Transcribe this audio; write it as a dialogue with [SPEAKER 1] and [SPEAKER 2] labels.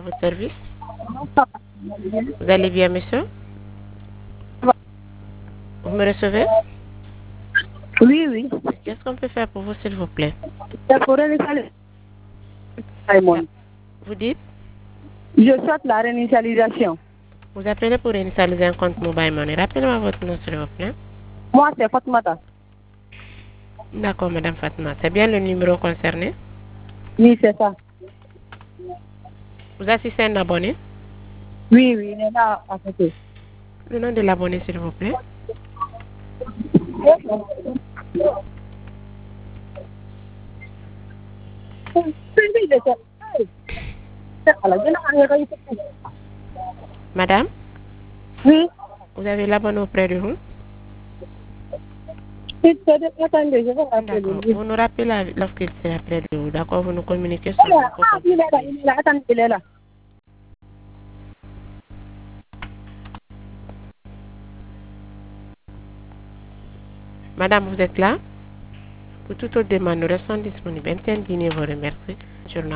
[SPEAKER 1] votre service. Vous allez bien, monsieur? Vous me recevez?
[SPEAKER 2] Oui, oui.
[SPEAKER 1] Qu'est-ce qu'on peut faire pour vous, s'il vous plaît?
[SPEAKER 2] C'est pour réinitialiser. Simon.
[SPEAKER 1] Vous dites?
[SPEAKER 2] Je souhaite la réinitialisation.
[SPEAKER 1] Vous appelez pour initialiser un compte Mobile Money. Rappelez-moi votre nom, s'il vous plaît.
[SPEAKER 2] Moi, c'est Fatmata.
[SPEAKER 1] D'accord, Madame Fatma. C'est bien le numéro concerné?
[SPEAKER 2] Oui, c'est ça.
[SPEAKER 1] Vous assistez un abonné?
[SPEAKER 2] Oui, oui, il est là à côté.
[SPEAKER 1] Le nom de l'abonné, s'il vous plaît. Madame?
[SPEAKER 2] Oui.
[SPEAKER 1] Vous avez l'abonné auprès de vous?
[SPEAKER 2] Attendez, je vais rappeler.
[SPEAKER 1] D'accord. Vous nous rappelez lorsqu'il sera près de vous. D'accord? Vous nous communiquez sur le
[SPEAKER 2] Ah, il est là. Attendez, il est là.
[SPEAKER 1] Madame, vous êtes là? Pour toute autre demande, nous restons disponibles. Intervenez, vous remercie.